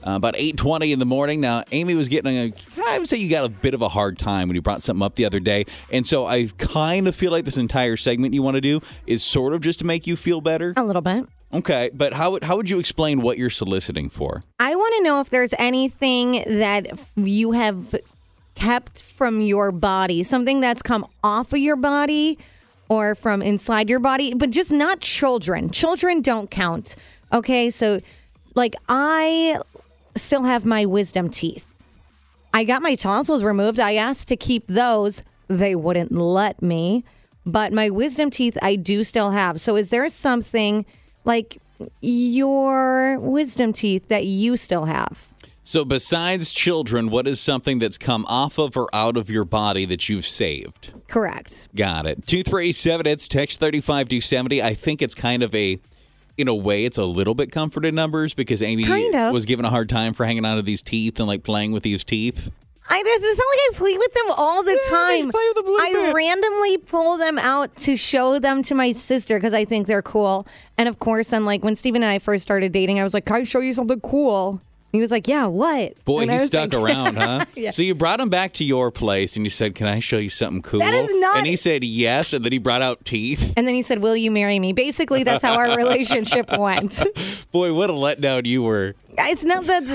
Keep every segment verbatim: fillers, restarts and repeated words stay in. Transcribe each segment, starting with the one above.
Uh, about eight twenty in the morning. Now, Amy was getting a, I would say you got a bit of a hard time when you brought something up the other day. And so I kind of feel like this entire segment you want to do is sort of just to make you feel better. A little bit. Okay, but how would how would you explain what you're soliciting for? I want to know if there's anything that you have kept from your body, something that's come off of your body or from inside your body, but just not children. Children don't count. Okay, so like I still have my wisdom teeth. I got my tonsils removed. I asked to keep those. They wouldn't let me. But my wisdom teeth I do still have. So is there something like your wisdom teeth that you still have? So besides children, what is something that's come off of or out of your body that you've saved? Correct. Got it. two three seven, it's text thirty-five two seventy. I think it's kind of a, in a way, it's a little bit comforted numbers because Amy kind of. was given a hard time for hanging on to these teeth and like playing with these teeth. I, it's not like I play with them all the Yeah, time. you play with them a little I bit. randomly pull them out to show them to my sister because I think they're cool. And of course, I'm like, when Steven and I first started dating, I was like, can I show you something cool? He was like, yeah, what? Boy, And I he was stuck like- around, huh? Yeah. So you brought him back to your place and you said, can I show you something cool? That is not- And he said yes, and then he brought out teeth. And then he said, will you marry me? Basically, that's how our relationship went. Boy, what a letdown you were. It's not that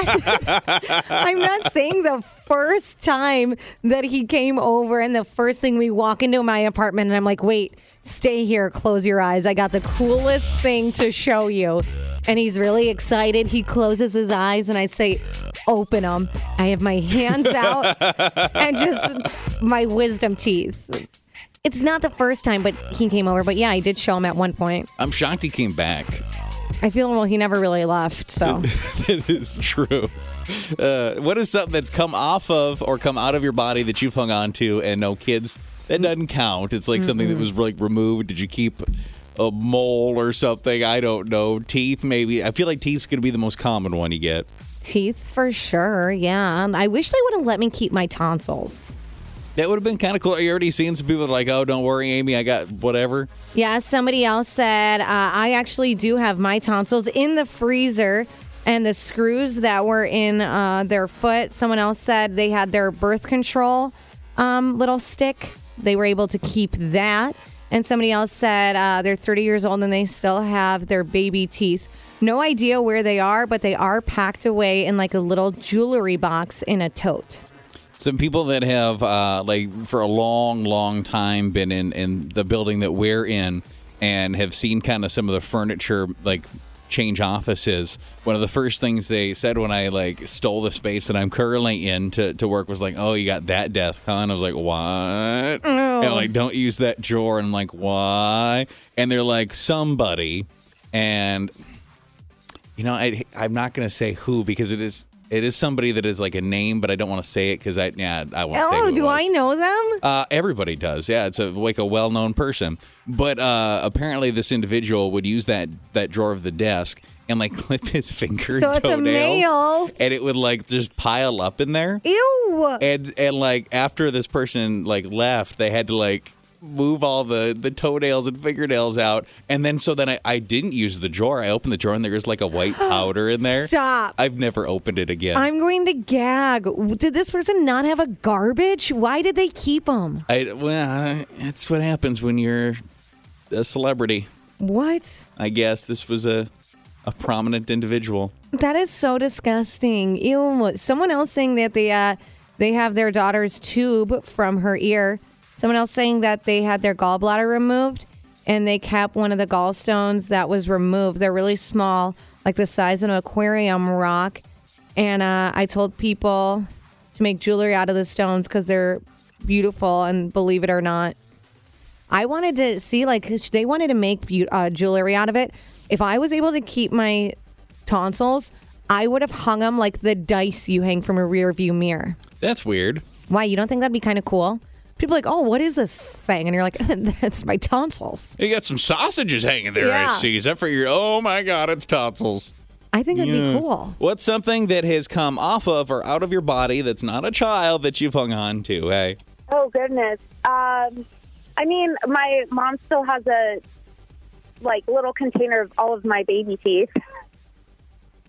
it's not. I'm not saying the first time that he came over and the first thing we walk into my apartment and I'm like, wait, stay here, close your eyes. I got the coolest thing to show you. And he's really excited. He closes his eyes and I say, open them. I have my hands out and just my wisdom teeth. It's not the first time, but he came over. But yeah, I did show him at one point. I'm shocked he came back. I feel, well, he never really left, so. That is true. Uh, what is something that's come off of or come out of your body that you've hung on to and no kids? That doesn't count. It's like something that was like removed. Did you keep a mole or something? I don't know. Teeth, maybe. I feel like teeth's going to be the most common one you get. Teeth for sure, yeah. I wish they would have let me keep my tonsils. That would have been kind of cool. Are you already seeing some people like, oh, don't worry, Amy, I got whatever? Yeah, somebody else said, uh, I actually do have my tonsils in the freezer and the screws that were in uh, their foot. Someone else said they had their birth control um, little stick. They were able to keep that. And somebody else said uh, they're thirty years old and they still have their baby teeth. No idea where they are, but they are packed away in like a little jewelry box in a tote. Some people that have, uh, like, for a long, long time been in, in the building that we're in and have seen kind of some of the furniture, like, change offices. One of the first things they said when I, like, stole the space that I'm currently in to, to work was like, oh, you got that desk, huh? And I was like, what? Oh. And, like, don't use that drawer. And I'm like, why? And they're like, somebody. And, you know, I, I'm not going to say who because it is... It is somebody that is like a name, but I don't want to say it because I, yeah, I won't say who Oh, it do was. I know them? Uh, everybody does. Yeah, it's a, like a well-known person. But uh, apparently this individual would use that, that drawer of the desk and like clip his finger So and it's a toenails. male. And it would like just pile up in there. Ew. And, and like after this person like left, they had to like move all the, the toenails and fingernails out. And then so then I, I didn't use the drawer. I opened the drawer and there was like a white powder in there. Stop. I've never opened it again. I'm going to gag. Did this person not have a garbage? Why did they keep them? I, well, that's what happens when you're a celebrity. What? I guess this was a a prominent individual. That is so disgusting. Ew. Someone else saying that they uh they have their daughter's tube from her ear. Someone else saying that they had their gallbladder removed and they kept one of the gallstones that was removed. They're really small, like the size of an aquarium rock. And uh, I told people to make jewelry out of the stones because they're beautiful, and believe it or not, I wanted to see, like, they wanted to make be- uh, jewelry out of it. If I was able to keep my tonsils, I would have hung them like the dice you hang from a rear view mirror. That's weird. Why? You don't think that'd be kind of cool? People are like, oh, what is this thing? And you're like, that's my tonsils. You got some sausages hanging there, Yeah. I see. Is that for your, oh my God, it's tonsils. I think it'd Yeah. be cool. What's something that has come off of or out of your body that's not a child that you've hung on to, hey? Oh, goodness. Um, I mean, my mom still has a, like, little container of all of my baby teeth.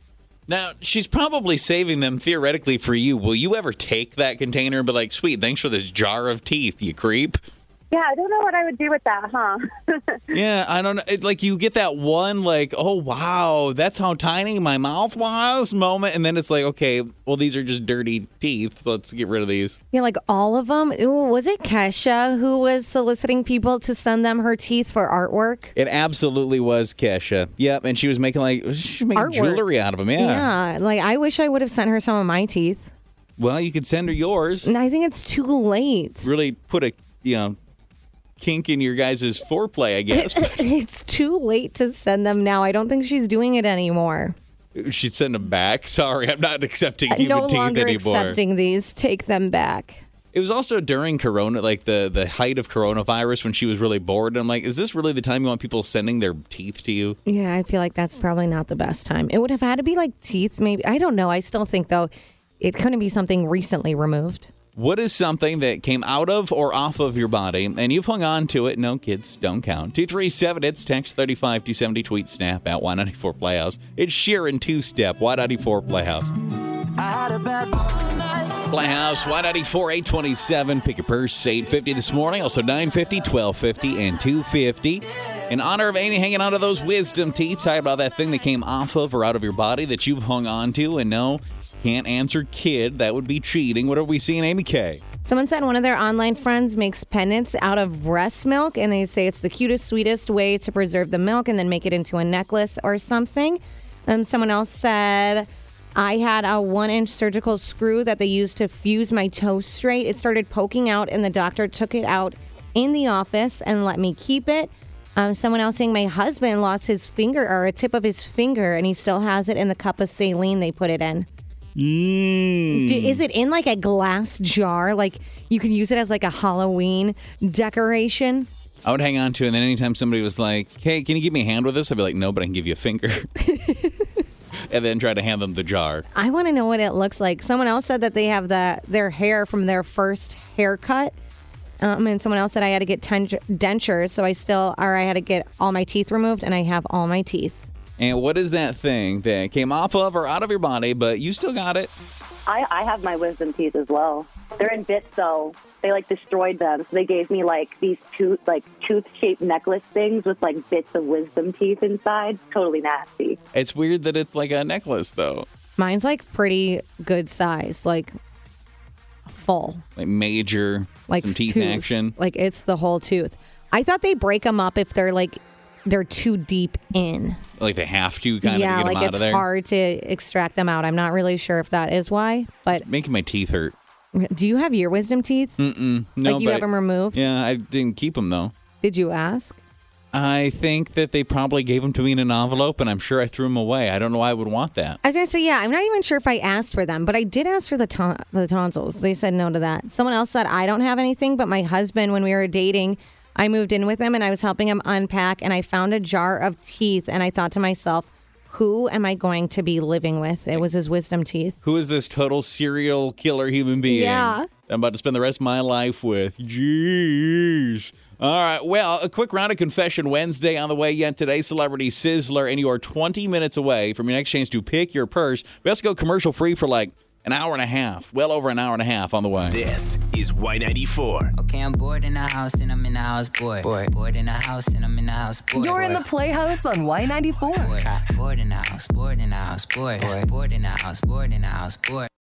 Now, she's probably saving them theoretically for you. Will you ever take that container and be like, sweet, thanks for this jar of teeth, you creep? Yeah, I don't know what I would do with that, huh? Yeah, I don't know. It, like, you get that one, like, oh, wow, that's how tiny my mouth was moment. And then it's like, okay, well, these are just dirty teeth. Let's get rid of these. Yeah, like all of them. Ooh, was it Kesha who was soliciting people to send them her teeth for artwork? It absolutely was Kesha. Yep, and she was making, like, she was making Artwork. jewelry out of them. Yeah. Yeah, like I wish I would have sent her some of my teeth. Well, you could send her yours. And I think it's too late. Really put a, you know, kink in your guys' foreplay, I guess. It's too late to send them now. I don't think she's doing it anymore. She'd send them back. Sorry, I'm not accepting human No teeth longer anymore. accepting these. Take them back. It was also during Corona, like the, the height of coronavirus when she was really bored. And I'm like, is this really the time you want people sending their teeth to you? Yeah, I feel like that's probably not the best time. It would have had to be like teeth, maybe. I don't know. I still think, though, it couldn't be something recently removed. What is something that came out of or off of your body and you've hung on to it? No, kids, don't count. two three seven, it's text thirty-five two seventy, tweet snap at Y ninety-four Playhouse. It's Sheeran two-step, Y ninety-four Playhouse. I had a bad night. Playhouse, Y ninety-four, eight twenty-seven. Pick your purse, eight fifty this morning. Also nine fifty, twelve fifty, and two fifty. In honor of Amy hanging on to those wisdom teeth, talk about that thing that came off of or out of your body that you've hung on to. And no, can't answer kid. That would be cheating. What are we seeing, Amy K? Someone said one of their online friends makes pendants out of breast milk, and they say it's the cutest, sweetest way to preserve the milk and then make it into a necklace or something. Um, someone else said, I had a one-inch surgical screw that they used to fuse my toe straight. It started poking out, and the doctor took it out in the office and let me keep it. Um, someone else saying my husband lost his finger, or a tip of his finger, and he still has it in the cup of saline they put it in. Mm. Do, is it in like a glass jar? Like you could use it as like a Halloween decoration? I would hang on to it, and then anytime somebody was like, hey, can you give me a hand with this? I'd be like, no, but I can give you a finger. And then try to hand them the jar. I want to know what it looks like. Someone else said that they have the their hair from their first haircut. Um, and someone else said I had to get ten- dentures, so I still, or I had to get all my teeth removed, and I have all my teeth. And what is that thing that came off of or out of your body, but you still got it? I, I have my wisdom teeth as well. They're in bits, though. They, like, destroyed them. So they gave me, like, these tooth, like, tooth-shaped necklace things with, like, bits of wisdom teeth inside. Totally nasty. It's weird that it's like a necklace, though. Mine's, like, pretty good size, like, full. Like major, Like some teeth tooth. action. Like, it's the whole tooth. I thought they break them up if they're, like, they're too deep in. Like they have to kind yeah, of to get like them out it's of there. hard to extract them out. I'm not really sure if that is why, but It's making my teeth hurt. do you have your wisdom teeth? Mm-mm. No, like you but have them removed? Yeah, I didn't keep them, though. Did you ask? I think that they probably gave them to me in an envelope, and I'm sure I threw them away. I don't know why I would want that. I was going to say, yeah, I'm not even sure if I asked for them, but I did ask for the, ton- the tonsils. They said no to that. Someone else said, I don't have anything, but my husband, when we were dating, I moved in with him, and I was helping him unpack, and I found a jar of teeth, and I thought to myself, who am I going to be living with? It was his wisdom teeth. Who is this total serial killer human being Yeah. I'm about to spend the rest of my life with? Jeez. All right, well, a quick round of Confession Wednesday on the way yet today. Celebrity Sizzler, and you are twenty minutes away from your next chance to pick your purse. We also go commercial free for like an hour and a half, well over an hour and a half on the way. This is Y ninety-four. Okay, I'm bored in the house and I'm in the house, bored. Bored, bored in the house and I'm in the house, bored. You're in the Playhouse on Y ninety-four. Bored, bored in the house, bored in the house, bored. Bored, bored in the house, bored in the house, bored.